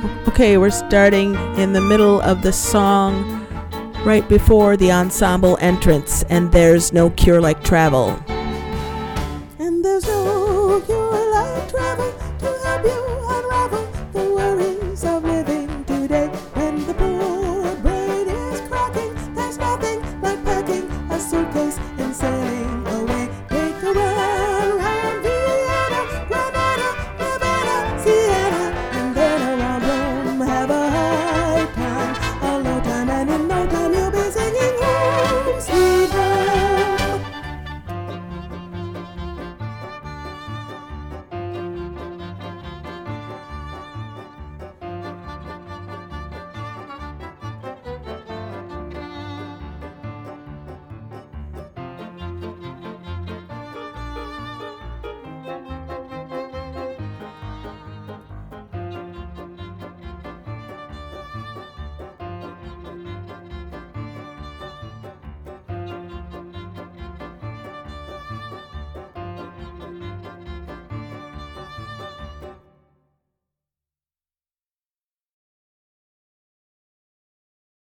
Okay, we're starting in the middle of the song right before the ensemble entrance, and there's no cure like travel. And there's no